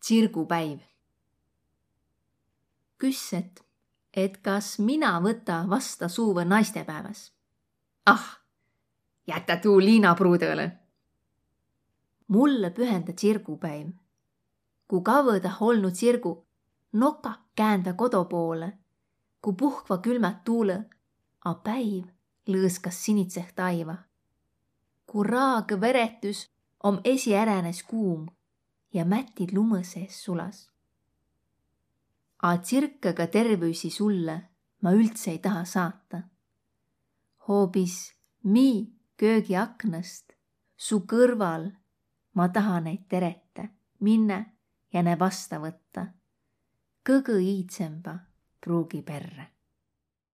Tsirgupäiv. Küsset, et kas mina võta vasta suuva naistepäevas. Ah, jätä tuu Liina pruudõle. Mulle pühenda tsirgupäiv. Ku kavõda olnu tsirgu, noka käända kodo poole, ku puhkva külmät tuule, a päiv lõõskas sinitseh taiva. Ku raag veretüs om esieränes kuum ja mätid lumme sees sulas. A tsirkõga tervüisi sulle ma üldse ei taha saata. Hoobis mi köögi aknast su kõrval ma taha neid terete minne ja ne vasta võtta. Kõgõ iidsemba pruugi perre.